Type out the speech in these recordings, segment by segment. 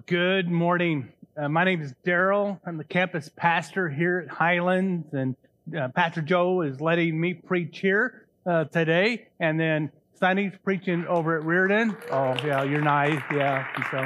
Good morning. My name is Daryl. I'm the campus pastor here at Highlands, and Pastor Joe is letting me preach here today. And then Sonny's preaching over at Reardon. Oh, yeah, you're nice. Yeah. And so,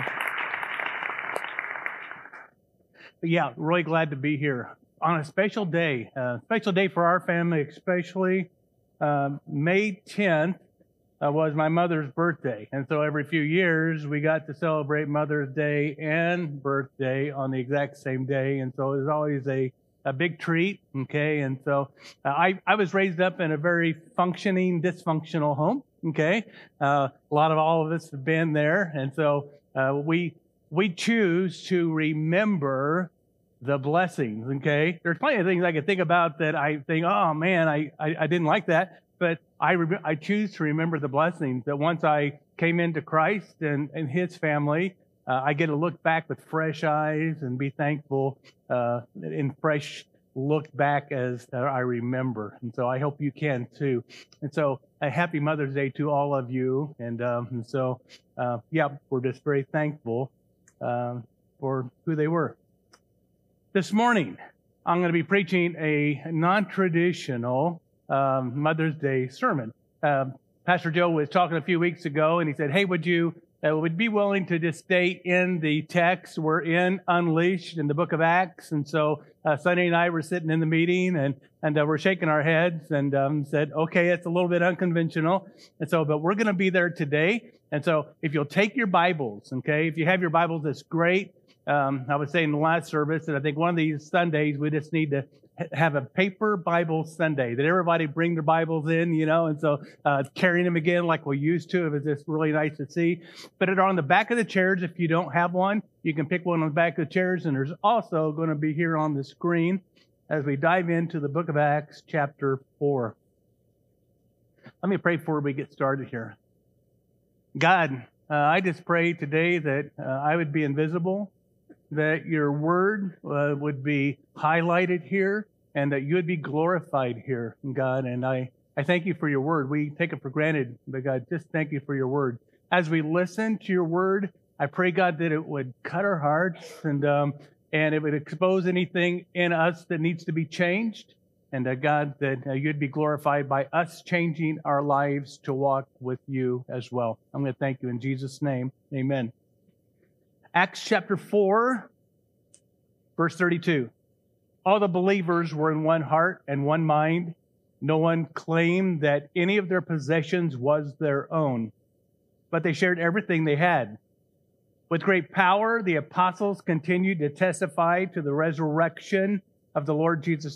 but yeah, really glad to be here on a special day for our family, especially May 10th. Was my mother's birthday. And so every few years, we got to celebrate Mother's Day and birthday on the exact same day. And so it was always a big treat, okay? And so I was raised up in a very functioning, dysfunctional home, okay? A lot of all of us have been there. And so we choose to remember the blessings, okay? There's plenty of things I could think about that I think, oh, man, I didn't like that. But I choose to remember the blessings that once I came into Christ and His family, I get to look back with fresh eyes and be thankful in fresh look back as I remember. And so I hope you can too. And so a happy Mother's Day to all of you. And so, we're just very thankful for who they were. This morning, I'm going to be preaching a non-traditional Mother's Day sermon. Pastor Joe was talking a few weeks ago, and he said, "Hey, would be willing to just stay in the text? We're in Unleashed in the book of Acts." And so Sonny and I were sitting in the meeting, and we're shaking our heads and said, "Okay, it's a little bit unconventional." And so, but we're going to be there today. And so, if you'll take your Bibles, okay, if you have your Bibles, that's great. I was saying in the last service that I think one of these Sundays we just need to have a paper Bible Sunday, that everybody bring their Bibles in, and so carrying them again like we used to. It was just really nice to see. But it on the back of the chairs, if you don't have one, you can pick one on the back of the chairs, and there's also going to be here on the screen as we dive into the book of Acts, chapter 4. Let me pray before we get started here. God, I just pray today that I would be invisible, that your word would be highlighted here, and that you would be glorified here, God. And I thank you for your word. We take it for granted, but God, just thank you for your word. As we listen to your word, I pray, God, that it would cut our hearts and it would expose anything in us that needs to be changed. And God, that you'd be glorified by us changing our lives to walk with you as well. I'm going to thank you in Jesus' name. Amen. Acts chapter 4, verse 32. All the believers were in one heart and one mind. No one claimed that any of their possessions was their own, but they shared everything they had. With great power, the apostles continued to testify to the resurrection of the Lord Jesus.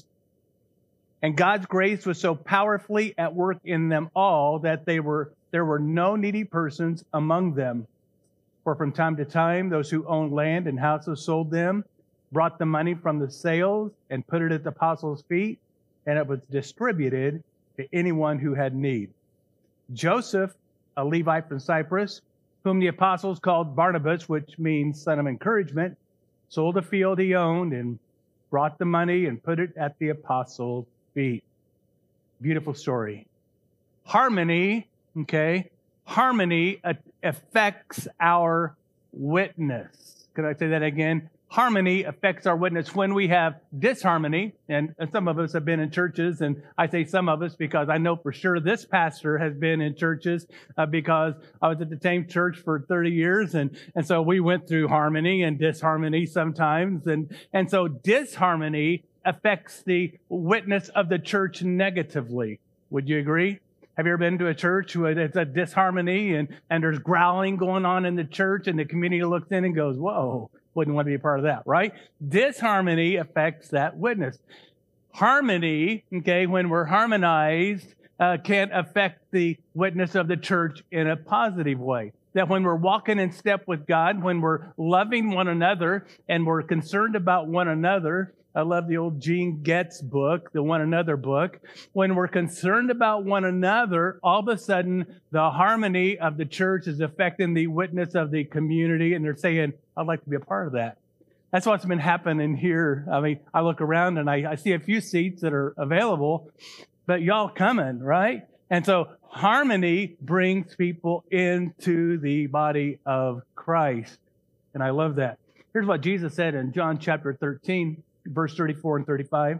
And God's grace was so powerfully at work in them all that there were no needy persons among them. For from time to time, those who owned land and houses sold them, brought the money from the sales, and put it at the apostles' feet, and it was distributed to anyone who had need. Joseph, a Levite from Cyprus, whom the apostles called Barnabas, which means son of encouragement, sold a field he owned and brought the money and put it at the apostles' feet. Beautiful story. Harmony, okay? Harmony affects our witness. Could I say that again? Harmony affects our witness. When we have disharmony, and some of us have been in churches, and I say some of us because I know for sure this pastor has been in churches because I was at the same church for 30 years, and so we went through harmony and disharmony sometimes, and so disharmony affects the witness of the church negatively. Would you agree? Have you ever been to a church where it's a disharmony and there's growling going on in the church and the community looks in and goes, whoa, wouldn't want to be a part of that, right? Disharmony affects that witness. Harmony, okay, when we're harmonized, can affect the witness of the church in a positive way. That when we're walking in step with God, when we're loving one another and we're concerned about one another, I love the old Gene Getz book, the One Another book. When we're concerned about one another, all of a sudden, the harmony of the church is affecting the witness of the community, and they're saying, I'd like to be a part of that. That's what's been happening here. I mean, I look around and I see a few seats that are available, but y'all coming, right? And so harmony brings people into the body of Christ. And I love that. Here's what Jesus said in John chapter 13, verse 34 and 35.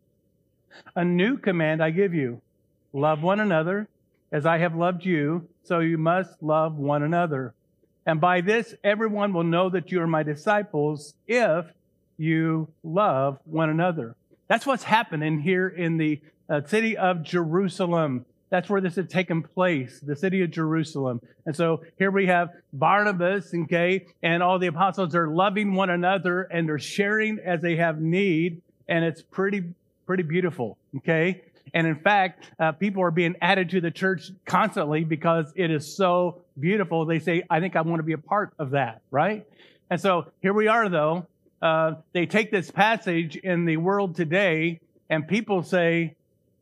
A new command I give you, love one another as I have loved you, so you must love one another. And by this, everyone will know that you are my disciples if you love one another. That's what's happening here in the city of Jerusalem. That's where this had taken place, the city of Jerusalem. And so here we have Barnabas, okay, and all the apostles are loving one another and they're sharing as they have need. And it's pretty beautiful, okay? And in fact, people are being added to the church constantly because it is so beautiful. They say, I think I want to be a part of that, right? And so here we are, though. They take this passage in the world today, and people say,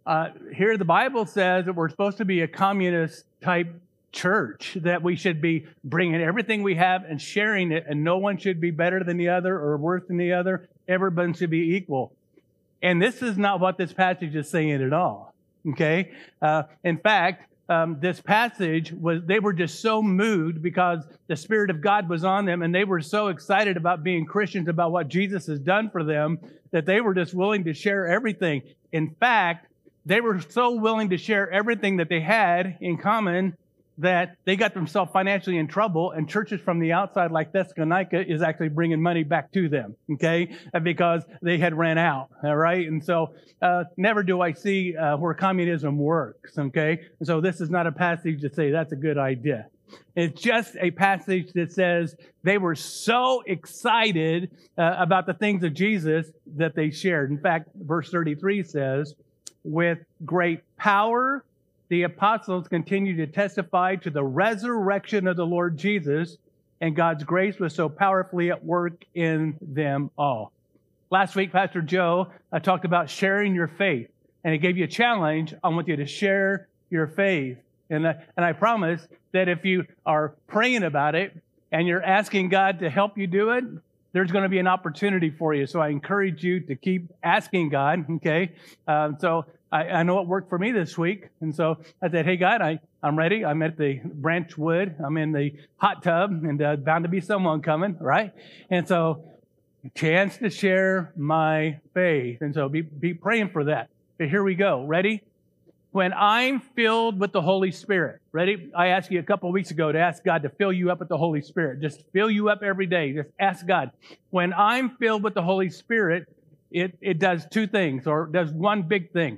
here the Bible says that we're supposed to be a communist type church, that we should be bringing everything we have and sharing it, and no one should be better than the other or worse than the other. Everyone should be equal. And this is not what this passage is saying at all, okay? In fact, this passage they were just so moved because the Spirit of God was on them, and they were so excited about being Christians, about what Jesus has done for them, that they were just willing to share everything. In fact, they were so willing to share everything that they had in common that they got themselves financially in trouble, and churches from the outside like Thessalonica is actually bringing money back to them, okay, because they had ran out, all right? And so never do I see where communism works, okay? And so this is not a passage to say that's a good idea. It's just a passage that says they were so excited about the things of Jesus that they shared. In fact, verse 33 says, with great power, the apostles continued to testify to the resurrection of the Lord Jesus, and God's grace was so powerfully at work in them all. Last week, Pastor Joe talked about sharing your faith, and he gave you a challenge. I want you to share your faith. And I promise that if you are praying about it and you're asking God to help you do it, there's going to be an opportunity for you. So I encourage you to keep asking God, okay? So I know it worked for me this week. And so I said, hey, God, I'm ready. I'm at the Branch Wood. I'm in the hot tub, and bound to be someone coming, right? And so chance to share my faith. And so be praying for that. But here we go. Ready? When I'm filled with the Holy Spirit, ready? I asked you a couple of weeks ago to ask God to fill you up with the Holy Spirit. Just fill you up every day. Just ask God. When I'm filled with the Holy Spirit, it does two things, or does one big thing.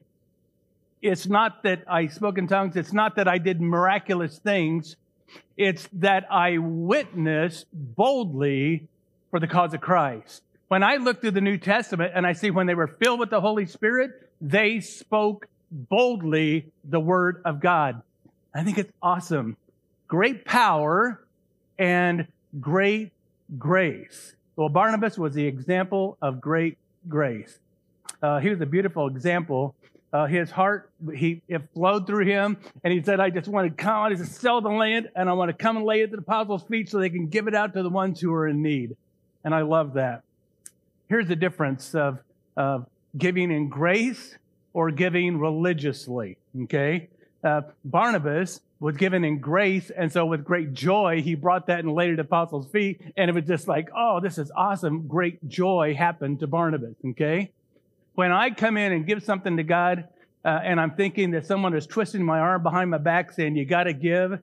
It's not that I spoke in tongues. It's not that I did miraculous things. It's that I witnessed boldly for the cause of Christ. When I look through the New Testament and I see when they were filled with the Holy Spirit, they spoke boldly the word of God. I think it's awesome. Great power and great grace. Well, Barnabas was the example of great grace. He was a beautiful example. His heart, it flowed through him, and he said, I just want to come, I just sell the land, and I want to come and lay it at the apostles' feet so they can give it out to the ones who are in need. And I love that. Here's the difference of giving in grace or giving religiously, okay? Barnabas was given in grace, and so with great joy, he brought that and laid it at the apostles' feet, and it was just like, oh, this is awesome. Great joy happened to Barnabas, okay? When I come in and give something to God, and I'm thinking that someone is twisting my arm behind my back saying, you got to give,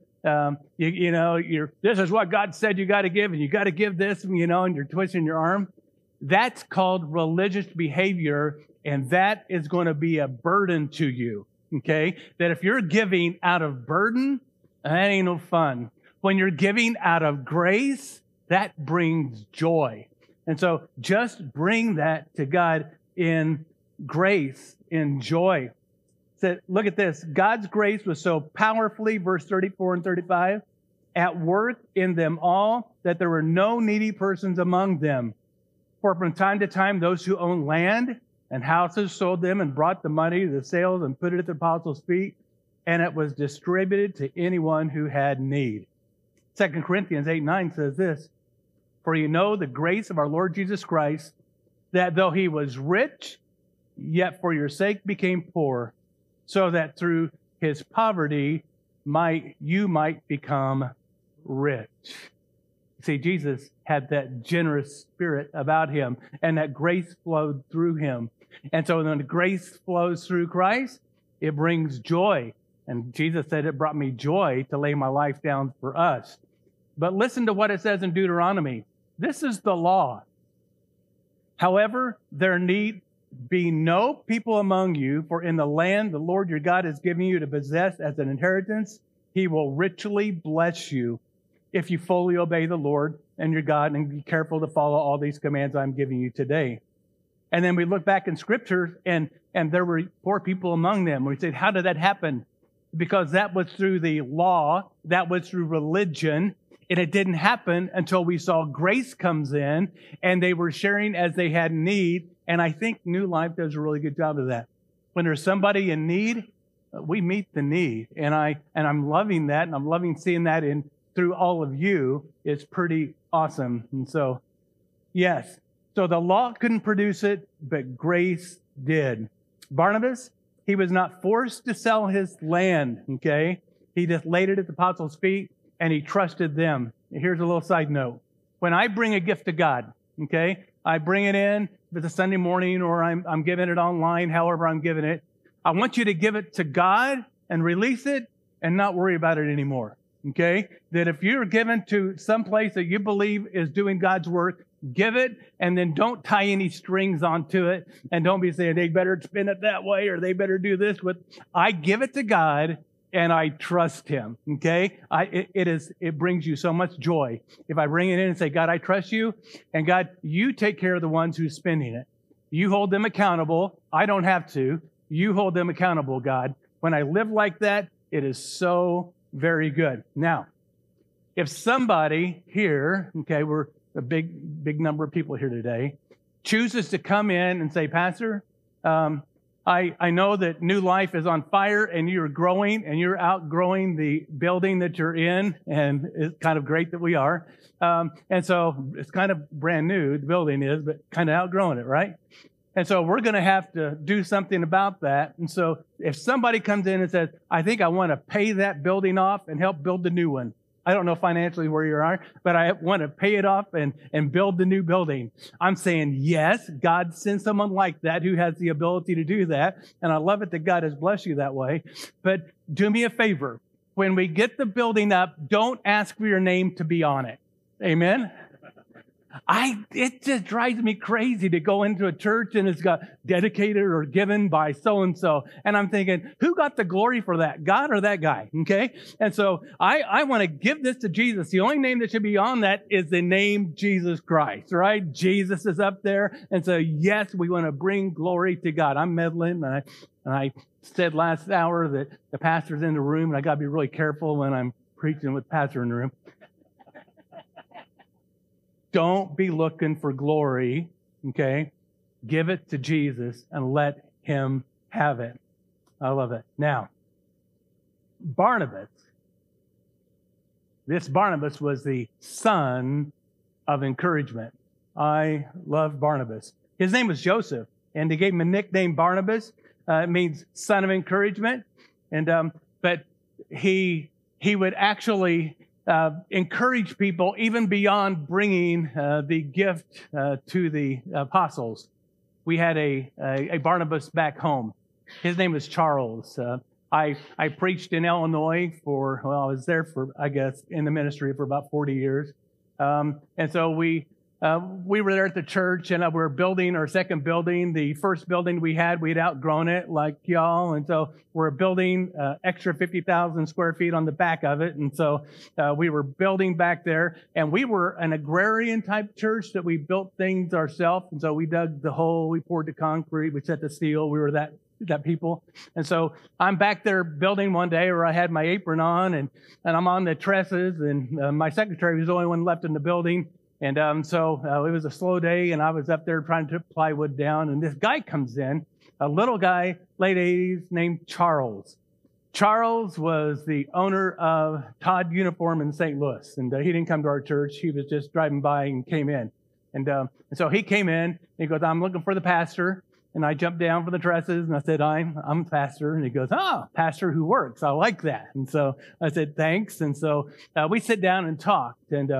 this is what God said you got to give, and you got to give this, and you're twisting your arm. That's called religious behavior, and that is going to be a burden to you, okay? That if you're giving out of burden, that ain't no fun. When you're giving out of grace, that brings joy. And so just bring that to God in grace, in joy. So look at this. God's grace was so powerfully, verse 34 and 35, at work in them all, that there were no needy persons among them. For from time to time, those who owned land and houses sold them and brought the money, the sales, and put it at the apostles' feet, and it was distributed to anyone who had need. 2 Corinthians 8:9 says this, for you know the grace of our Lord Jesus Christ, that though he was rich, yet for your sake became poor, so that through his poverty you might become rich. See, Jesus had that generous spirit about him, and that grace flowed through him. And so when the grace flows through Christ, it brings joy. And Jesus said it brought me joy to lay my life down for us. But listen to what it says in Deuteronomy. This is the law. However, there need be no people among you, for in the land the Lord your God is giving you to possess as an inheritance, he will richly bless you if you fully obey the Lord and your God and be careful to follow all these commands I'm giving you today. And then we look back in Scripture, and there were poor people among them. We said, how did that happen? Because that was through the law, that was through religion, and it didn't happen until we saw grace comes in, and they were sharing as they had need. And I think New Life does a really good job of that. When there's somebody in need, we meet the need, and I'm loving that, and I'm loving seeing that through all of you. It's pretty awesome. And so, yes, so the law couldn't produce it, but grace did. Barnabas, he was not forced to sell his land, okay? He just laid it at the apostles' feet, and he trusted them. Here's a little side note. When I bring a gift to God, okay, I bring it in, if it's a Sunday morning or I'm giving it online, however I'm giving it, I want you to give it to God and release it and not worry about it anymore, okay? That if you're given to some place that you believe is doing God's work, give it, and then don't tie any strings onto it, and don't be saying they better spin it that way or they better do this with. I give it to God and I trust him, okay? It brings you so much joy. If I bring it in and say, God, I trust you, and God, you take care of the ones who's spending it. You hold them accountable. I don't have to. You hold them accountable, God. When I live like that, it is so very good. Now, if somebody here, okay, we're a big number of people here today, chooses to come in and say, Pastor, I know that New Life is on fire and you're growing and you're outgrowing the building that you're in, and it's kind of great that we are. And so it's kind of brand new, the building is, but kind of outgrowing it, right? And so we're going to have to do something about that. And so if somebody comes in and says, I think I want to pay that building off and help build the new one. I don't know financially where you are, but I want to pay it off and build the new building. I'm saying, yes, God sends someone like that who has the ability to do that. And I love it that God has blessed you that way. But do me a favor. When we get the building up, don't ask for your name to be on it. Amen? It just drives me crazy to go into a church and it's got dedicated or given by so-and-so. And I'm thinking, who got the glory for that? God or that guy? Okay. And so I want to give this to Jesus. The only name that should be on that is the name Jesus Christ, right? Jesus is up there. And so, yes, we want to bring glory to God. I'm meddling, and I said last hour that the pastor's in the room, and I got to be really careful when I'm preaching with the pastor in the room. Don't be looking for glory, okay? Give it to Jesus and let him have it. I love it. Now, Barnabas. This Barnabas was the son of encouragement. I love Barnabas. His name was Joseph, and they gave him a nickname Barnabas. It means son of encouragement. And but he would actually encourage people even beyond bringing the gift to the apostles. We had a Barnabas back home. His name was Charles. I preached in Illinois I was there for, I guess, in the ministry for about 40 years. And so we were there at the church, and we're building our second building. The first building we'd outgrown it like y'all. And so we're building extra 50,000 square feet on the back of it. And so we were building back there, and we were an agrarian type church that we built things ourselves. And so we dug the hole, we poured the concrete, we set the steel. We were that people. And so I'm back there building one day where I had my apron on, and I'm on the trusses, and my secretary was the only one left in the building. And so it was a slow day, and I was up there trying to put plywood down, and this guy comes in, a little guy, late 80s, named Charles. Charles was the owner of Todd Uniform in St. Louis, and he didn't come to our church. He was just driving by and came in. And so he came in, and he goes, I'm looking for the pastor. And I jumped down for the trusses, and I said, I'm pastor. And he goes, pastor who works. I like that. And so I said, thanks. And so we sit down and talked. And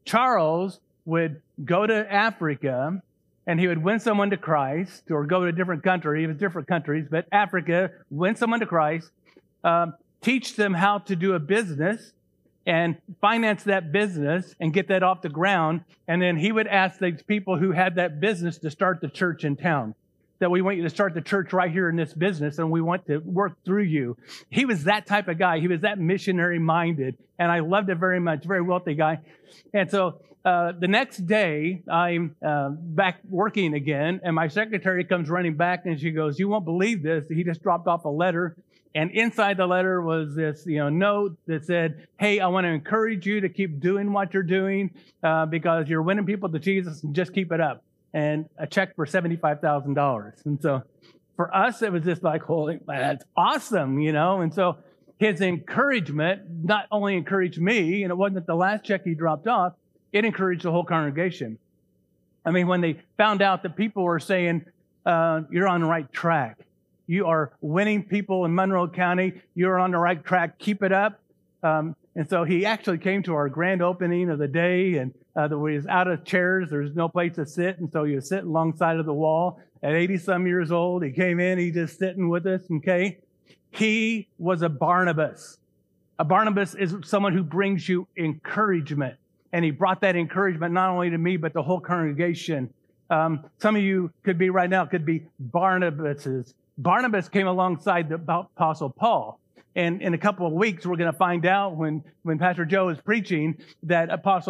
Charles would go to Africa and he would win someone to Christ, or go to a different country, even different countries, but Africa, win someone to Christ, teach them how to do a business and finance that business and get that off the ground. And then he would ask these people who had that business to start the church in town. That we want you to start the church right here in this business, and we want to work through you. He was that type of guy. He was that missionary minded, and I loved it very much. Very wealthy guy. And so the next day, I'm back working again, and my secretary comes running back, and she goes, "You won't believe this. He just dropped off a letter." And inside the letter was this, note that said, "Hey, I want to encourage you to keep doing what you're doing because you're winning people to Jesus, and just keep it up." And a check for $75,000. And so for us, it was just like, holy, that's awesome, And so his encouragement not only encouraged me, and it wasn't the last check he dropped off, it encouraged the whole congregation. I mean, when they found out that people were saying, you're on the right track. You are winning people in Monroe County. You're on the right track. Keep it up. And so he actually came to our grand opening of the day, and there was out of chairs. There's no place to sit. And so he was sitting alongside of the wall at 80-some years old. He came in, he just sitting with us, okay? He was a Barnabas. A Barnabas is someone who brings you encouragement. And he brought that encouragement not only to me, but the whole congregation. Some of you could be right now, could be Barnabases. Barnabas came alongside the Apostle Paul. And in a couple of weeks, we're going to find out when Pastor Joe is preaching that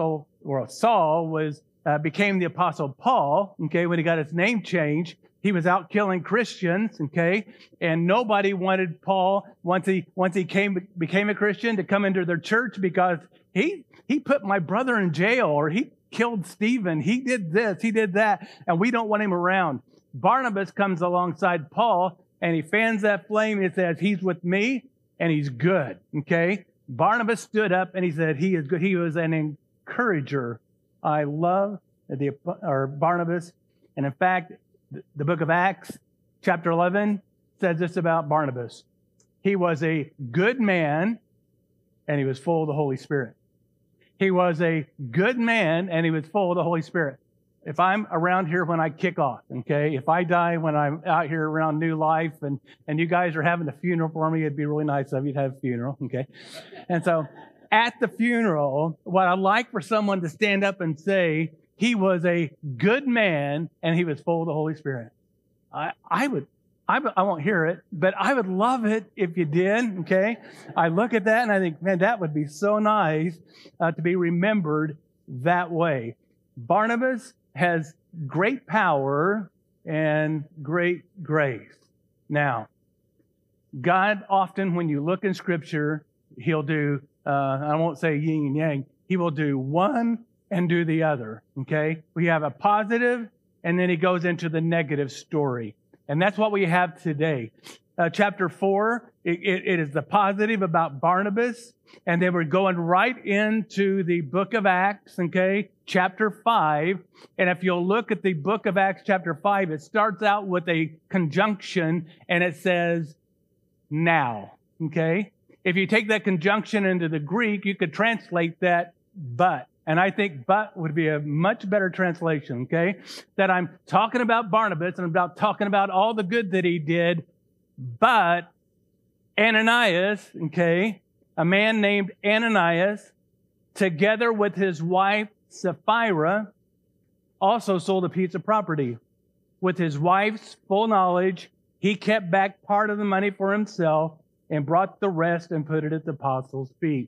Saul became the Apostle Paul, okay, when he got his name changed. He was out killing Christians, okay, and nobody wanted Paul, once he became a Christian, to come into their church because he put my brother in jail, or he killed Stephen. He did this, he did that, and we don't want him around. Barnabas comes alongside Paul, and he fans that flame. It says, he's with me, and he's good, okay? Barnabas stood up, and he said, he is good. He was an encourager. I love Barnabas. And in fact, the book of Acts, chapter 11, says this about Barnabas. He was a good man, and he was full of the Holy Spirit. He was a good man, and he was full of the Holy Spirit. If I'm around here when I kick off, okay? If I die when I'm out here around New Life and you guys are having a funeral for me, it'd be really nice of you to have a funeral, okay? And so at the funeral, what I'd like for someone to stand up and say, he was a good man and he was full of the Holy Spirit. I won't hear it, but I would love it if you did, okay? I look at that and I think, man, that would be so nice to be remembered that way. Barnabas has great power and great grace. Now, God often, when you look in Scripture, He'll do, I won't say yin and yang, He will do one and do the other, okay? We have a positive, and then He goes into the negative story. And that's what we have today. Chapter 4, it is the positive about Barnabas, and then we're going right into the book of Acts, okay, chapter 5. And if you'll look at the book of Acts, chapter 5, it starts out with a conjunction, and it says, now, okay? If you take that conjunction into the Greek, you could translate that, but. And I think but would be a much better translation, okay? That I'm talking about Barnabas, and I'm talking about all the good that he did, but Ananias, okay, a man named Ananias, together with his wife Sapphira, also sold a piece of property. With his wife's full knowledge, he kept back part of the money for himself and brought the rest and put it at the apostles' feet.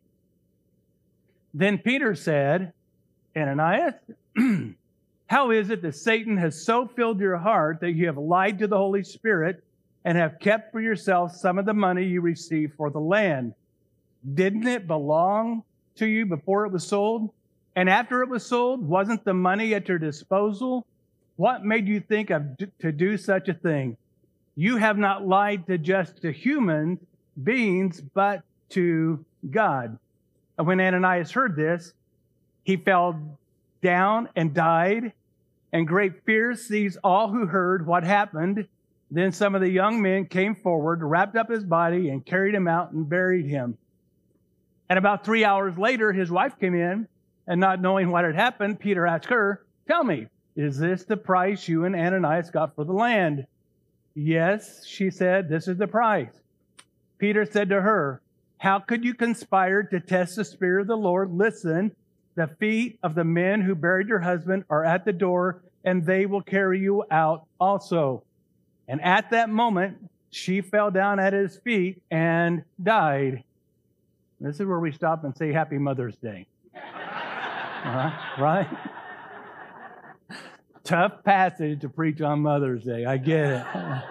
Then Peter said, Ananias, how is it that Satan has so filled your heart that you have lied to the Holy Spirit and have kept for yourself some of the money you received for the land? Didn't it belong to you before it was sold? And after it was sold, wasn't the money at your disposal? What made you think to do such a thing? You have not lied to human beings, but to God. And when Ananias heard this, he fell down and died, and great fear seized all who heard what happened. Then some of the young men came forward, wrapped up his body, and carried him out and buried him. And about 3 hours later, his wife came in, And not knowing what had happened, Peter asked her, "Tell me, is this the price you and Ananias got for the land?" "Yes," she said, "this is the price." Peter said to her, "How could you conspire to test the Spirit of the Lord? Listen, the feet of the men who buried your husband are at the door, and they will carry you out also." And at that moment, she fell down at his feet and died. This is where we stop and say Happy Mother's Day. Right? Tough passage to preach on Mother's Day. I get it.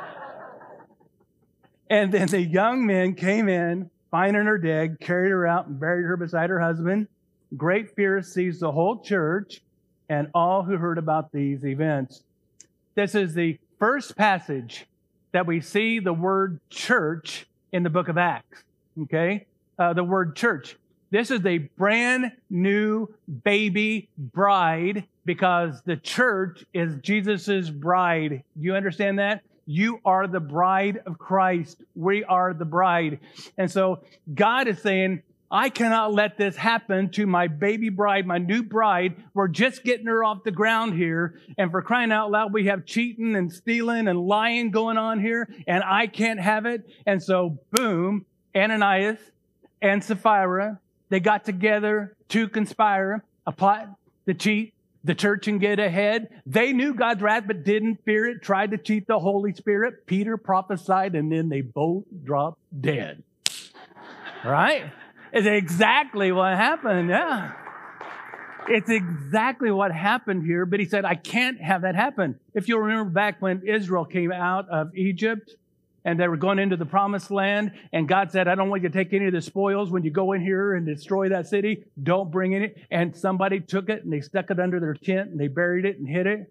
And then the young men came in, finding her dead, carried her out and buried her beside her husband. Great fear seized the whole church and all who heard about these events. This is the first passage that we see the word church in the book of Acts. Okay? The word church. This is a brand new baby bride because the church is Jesus's bride. Do you understand that? You are the bride of Christ. We are the bride. And so God is saying, I cannot let this happen to my baby bride, my new bride. We're just getting her off the ground here. And for crying out loud, we have cheating and stealing and lying going on here. And I can't have it. And so, boom, Ananias and Sapphira, they got together to conspire, a plot to cheat the church and get ahead. They knew God's wrath, but didn't fear it, tried to cheat the Holy Spirit. Peter prophesied, and then they both dropped dead. Right? It's exactly what happened. Yeah. It's exactly what happened here. But he said, I can't have that happen. If you'll remember back when Israel came out of Egypt and they were going into the promised land, and God said, I don't want you to take any of the spoils when you go in here and destroy that city. Don't bring any. And somebody took it and they stuck it under their tent and they buried it and hid it.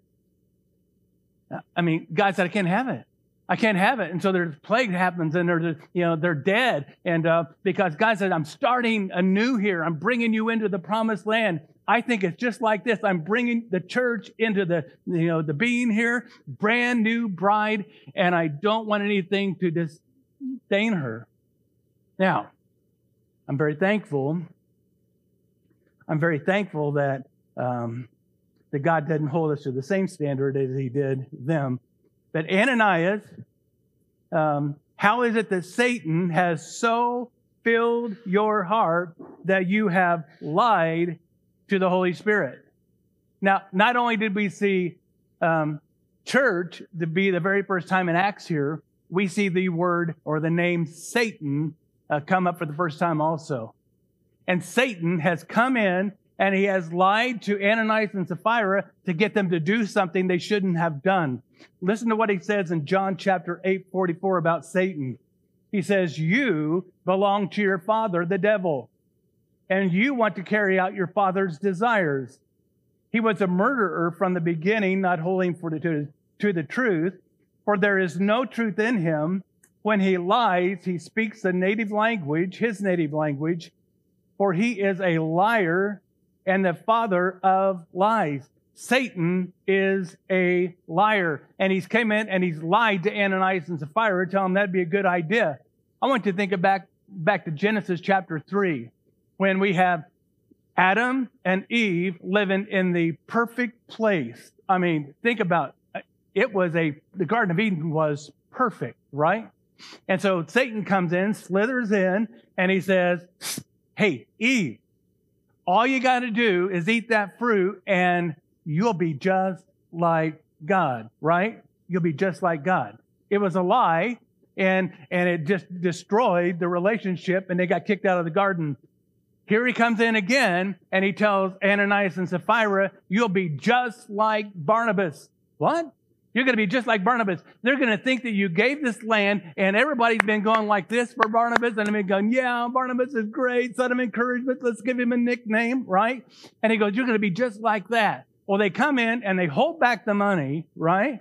I mean, God said, I can't have it. I can't have it. And so there's plague happens and they're dead. And because God said, I'm starting anew here. I'm bringing you into the promised land. I think it's just like this. I'm bringing the church into the being here, brand new bride, and I don't want anything to disdain her. Now, I'm very thankful. I'm very thankful that God didn't hold us to the same standard as he did them. But Ananias, how is it that Satan has so filled your heart that you have lied to the Holy Spirit? Now, not only did we see church to be the very first time in Acts here, we see the word or the name Satan come up for the first time also. And Satan has come in and he has lied to Ananias and Sapphira to get them to do something they shouldn't have done. Listen to what he says in John chapter 8:44 about Satan. He says, you belong to your father, the devil, and you want to carry out your father's desires. He was a murderer from the beginning, not holding to the truth, for there is no truth in him. When he lies, he speaks his native language, for he is a liar and the father of lies. Satan is a liar. And he's came in and he's lied to Ananias and Sapphira, telling them that'd be a good idea. I want you to think back to Genesis chapter 3, when we have Adam and Eve living in the perfect place. I mean, think about it. The Garden of Eden was perfect, right? And so Satan comes in, slithers in, and he says, hey, Eve, all you got to do is eat that fruit and you'll be just like God, right? You'll be just like God. It was a lie, and it just destroyed the relationship, and they got kicked out of the garden. Here he comes in again, and he tells Ananias and Sapphira, you'll be just like Barnabas. What? You're going to be just like Barnabas. They're going to think that you gave this land, and everybody's been going like this for Barnabas, and I've been going, yeah, Barnabas is great, son of encouragement, let's give him a nickname, right? And he goes, you're going to be just like that. Well, they come in, and they hold back the money, right?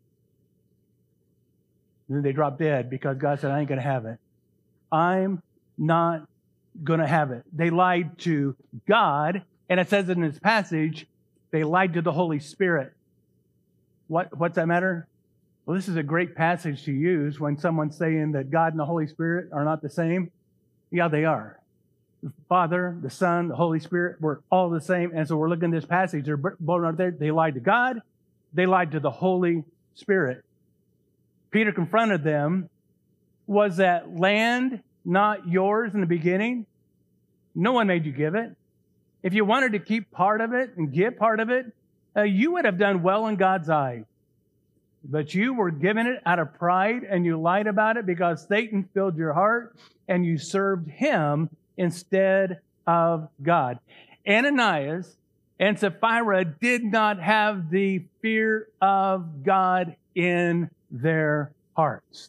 And then they drop dead because God said, I ain't going to have it. I'm not going to have it. They lied to God, and it says in this passage, they lied to the Holy Spirit. What's that matter? Well, this is a great passage to use when someone's saying that God and the Holy Spirit are not the same. Yeah, they are. The Father, the Son, the Holy Spirit were all the same. And so we're looking at this passage. They're both out there. They lied to God. They lied to the Holy Spirit. Peter confronted them. Was that land not yours in the beginning? No one made you give it. If you wanted to keep part of it and give part of it, you would have done well in God's eyes. But you were given it out of pride, and you lied about it because Satan filled your heart, and you served him instead of God. Ananias and Sapphira did not have the fear of God in their hearts.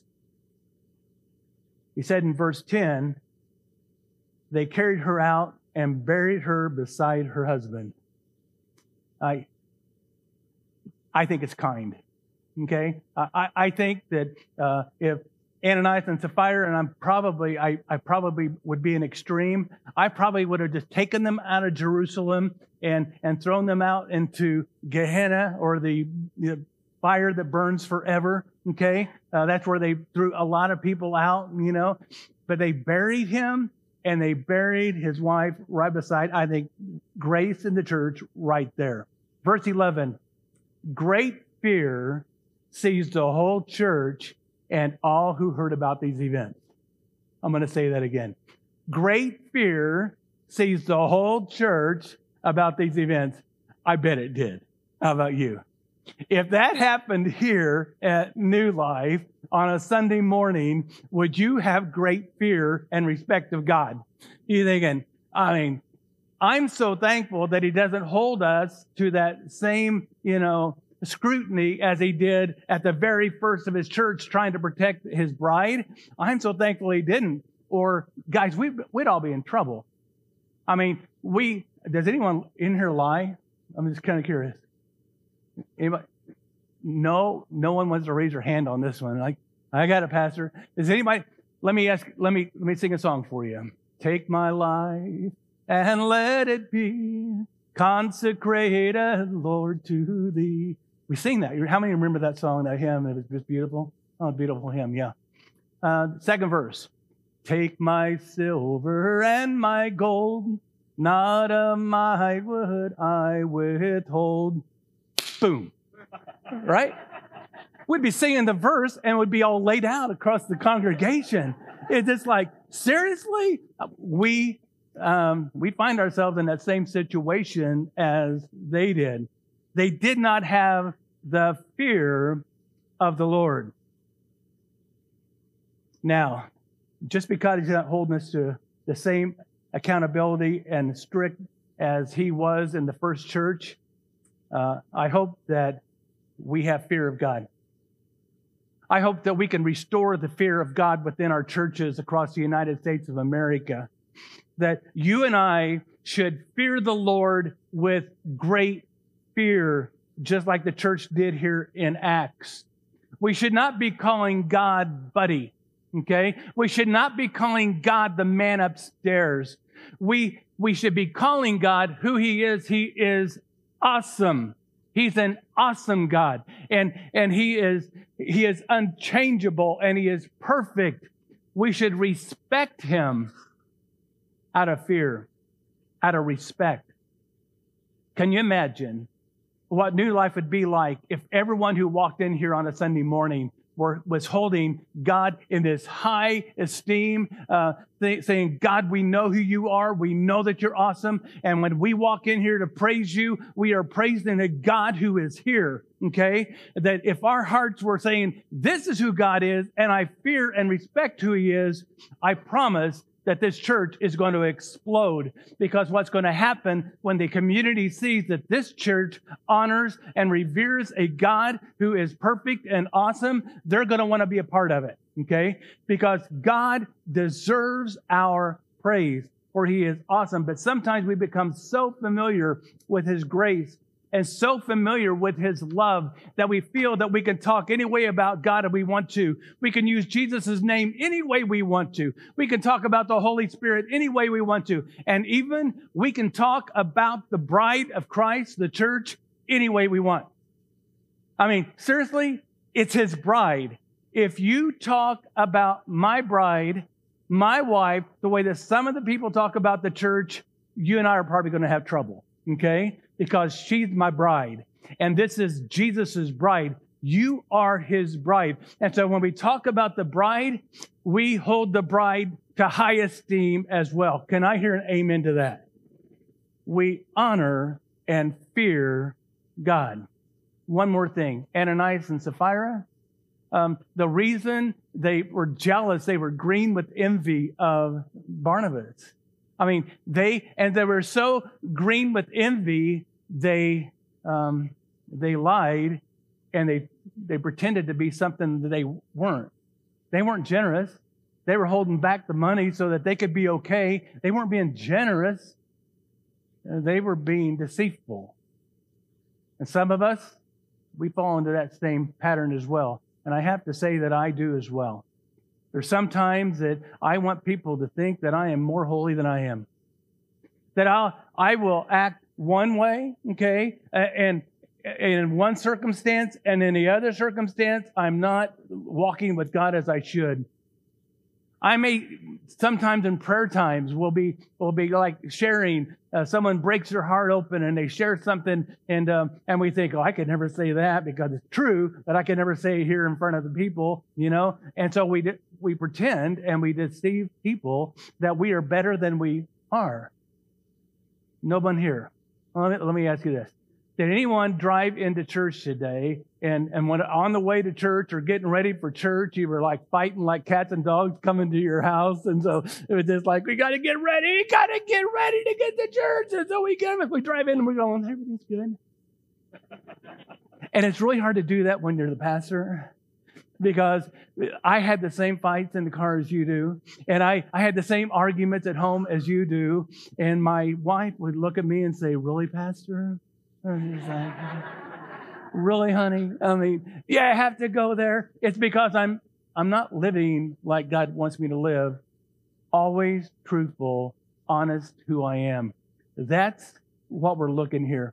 He said in verse 10, they carried her out and buried her beside her husband. I think it's kind. Okay? I think that if Ananias and Sapphira, and I probably would be an extreme, I probably would have just taken them out of Jerusalem and thrown them out into Gehenna, or the fire that burns forever. Okay? That's where they threw a lot of people out, But they buried him, and they buried his wife right beside, I think, Grace in the church right there. Verse 11, great fear seized the whole church and all who heard about these events. I'm going to say that again. Great fear seized the whole church about these events. I bet it did. How about you? If that happened here at New Life on a Sunday morning, would you have great fear and respect of God? You're thinking, I'm so thankful that he doesn't hold us to that same, scrutiny as he did at the very first of his church trying to protect his bride. I'm so thankful he didn't. Or, guys, we'd all be in trouble. Does anyone in here lie? I'm just kind of curious. Anybody? No one wants to raise their hand on this one. I got it, Pastor. Is anybody? Let me sing a song for you. Take my life and let it be consecrated, Lord, to thee. We sing that. How many remember that song, that hymn? It was just beautiful. Oh, beautiful hymn, yeah. Second verse. Take my silver and my gold, not a mite would I withhold. Boom. Right? We'd be singing the verse and it would be all laid out across the congregation. It's just like, seriously? We find ourselves in that same situation as they did. They did not have the fear of the Lord. Now, just because he's not holding us to the same accountability and strict as he was in the first church, I hope that we have fear of God. I hope that we can restore the fear of God within our churches across the United States of America. That you and I should fear the Lord with great fear, just like the church did here in Acts. We should not be calling God buddy, okay? We should not be calling God the man upstairs. We should be calling God who he is. He is awesome. He's an awesome God. And he is unchangeable, and he is perfect. We should respect him out of fear, out of respect. Can you imagine what New Life would be like if everyone who walked in here on a Sunday morning was holding God in this high esteem, saying, God, we know who you are. We know that you're awesome. And when we walk in here to praise you, we are praising a God who is here, okay? That if our hearts were saying, this is who God is, and I fear and respect who he is, I promise that this church is going to explode, because what's going to happen when the community sees that this church honors and reveres a God who is perfect and awesome, they're going to want to be a part of it, okay? Because God deserves our praise, for he is awesome. But sometimes we become so familiar with his grace and so familiar with his love that we feel that we can talk any way about God if we want to. We can use Jesus' name any way we want to. We can talk about the Holy Spirit any way we want to. And even we can talk about the bride of Christ, the church, any way we want. Seriously, it's his bride. If you talk about my bride My wife, the way that some of the people talk about the church, you and I are probably going to have trouble, okay? Because she's my bride. And this is Jesus's bride. You are his bride. And so when we talk about the bride, we hold the bride to high esteem as well. Can I hear an amen to that? We honor and fear God. One more thing. Ananias and Sapphira, the reason they were jealous, they were green with envy of Barnabas. I mean, they were so green with envy, they lied and they pretended to be something that they weren't. They weren't generous. They were holding back the money so that they could be okay. They weren't being generous. They were being deceitful. And some of us, we fall into that same pattern as well. And I have to say that I do as well. There's sometimes that I want people to think that I am more holy than I am. That I will act one way, okay, and in one circumstance, and in the other circumstance, I'm not walking with God as I should. I may sometimes in prayer times we'll be like sharing. Someone breaks their heart open and they share something, and we think, oh, I could never say that because it's true, but I could never say it here in front of the people, you know. And so we pretend and we deceive people that we are better than we are. No one here. Let me ask you this. Did anyone drive into church today and when on the way to church or getting ready for church, you were like fighting like cats and dogs coming to your house? And so it was just like, we got to get ready to get to church. And so we drive in and we're going, everything's good. And it's really hard to do that when you're the pastor, because I had the same fights in the car as you do. And I had the same arguments at home as you do. And my wife would look at me and say, really, Pastor? Like, really, honey? I mean, yeah, I have to go there. It's because I'm not living like God wants me to live. Always truthful, honest who I am. That's what we're looking here.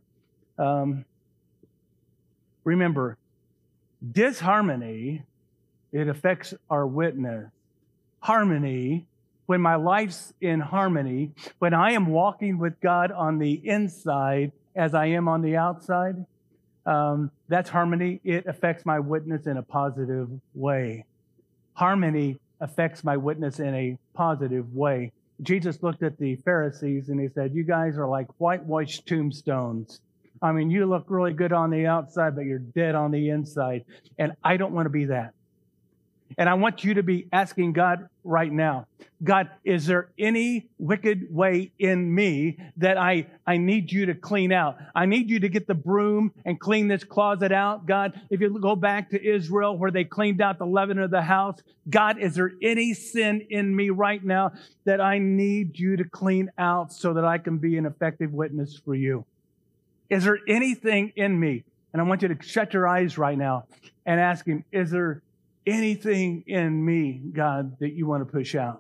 Remember, disharmony, it affects our witness. Harmony, when my life's in harmony, when I am walking with God on the inside as I am on the outside, that's harmony. It affects my witness in a positive way. Harmony affects my witness in a positive way. Jesus looked at the Pharisees and he said, you guys are like whitewashed tombstones. I mean, you look really good on the outside, but you're dead on the inside. And I don't want to be that. And I want you to be asking God right now, God, is there any wicked way in me that I need you to clean out? I need you to get the broom and clean this closet out. God, if you go back to Israel where they cleaned out the leaven of the house, God, is there any sin in me right now that I need you to clean out so that I can be an effective witness for you? Is there anything in me? And I want you to shut your eyes right now and ask him, is there anything in me, God, that you want to push out?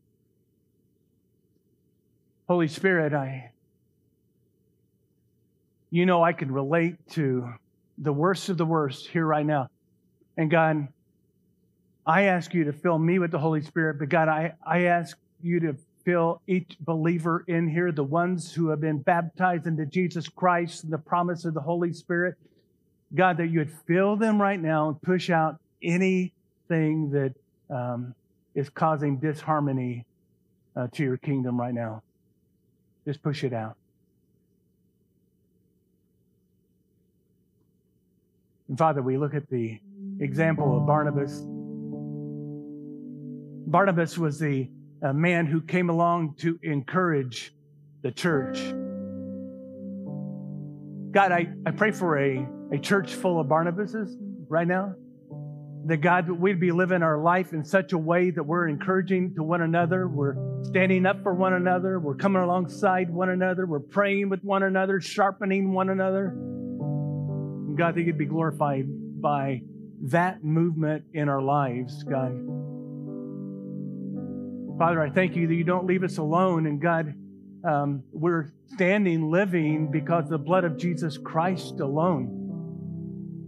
Holy Spirit, I can relate to the worst of the worst here right now. And God, I ask you to fill me with the Holy Spirit, but God, I ask you to fill each believer in here, the ones who have been baptized into Jesus Christ and the promise of the Holy Spirit. God, that you would fill them right now and push out anything that is causing disharmony to your kingdom right now. Just push it out. And Father, we look at the example of Barnabas. Barnabas was the man who came along to encourage the church. God, I pray for a church full of Barnabases right now. That God, we'd be living our life in such a way that we're encouraging to one another. We're standing up for one another. We're coming alongside one another. We're praying with one another, sharpening one another. And God, that you'd be glorified by that movement in our lives, God. Father, I thank you that you don't leave us alone. And God, we're standing, living because of the blood of Jesus Christ alone.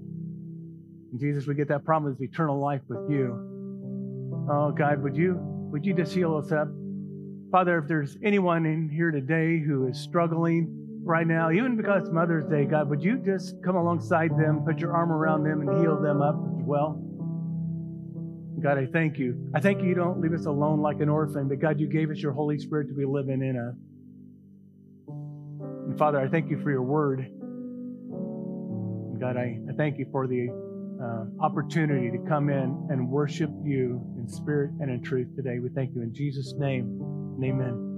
And Jesus, we get that promise of eternal life with you. Oh, God, would you would you just heal us up? Father, if there's anyone in here today who is struggling right now, even because it's Mother's Day, God, would you just come alongside them, put your arm around them, and heal them up as well? God, I thank you. I thank you don't leave us alone like an orphan, but God, you gave us your Holy Spirit to be living in us. And Father, I thank you for your word. And God, I thank you for the opportunity to come in and worship you in spirit and in truth today. We thank you in Jesus' name. Amen.